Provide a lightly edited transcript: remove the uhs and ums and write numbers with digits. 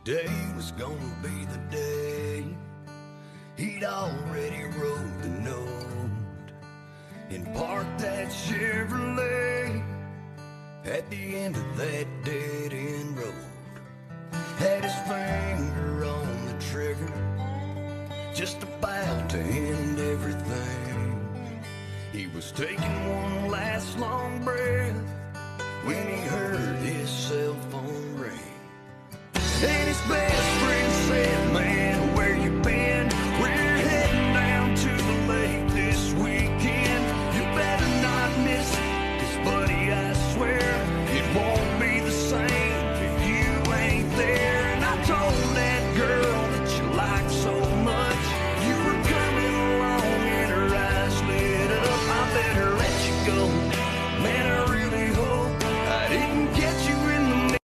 Today was gonna be the day. He'd already wrote the note and parked that Chevrolet at the end of that dead-end road. Had his finger on the trigger, just about to end everything. He was taking one last long breath when he heard his cell phone ring. And his bed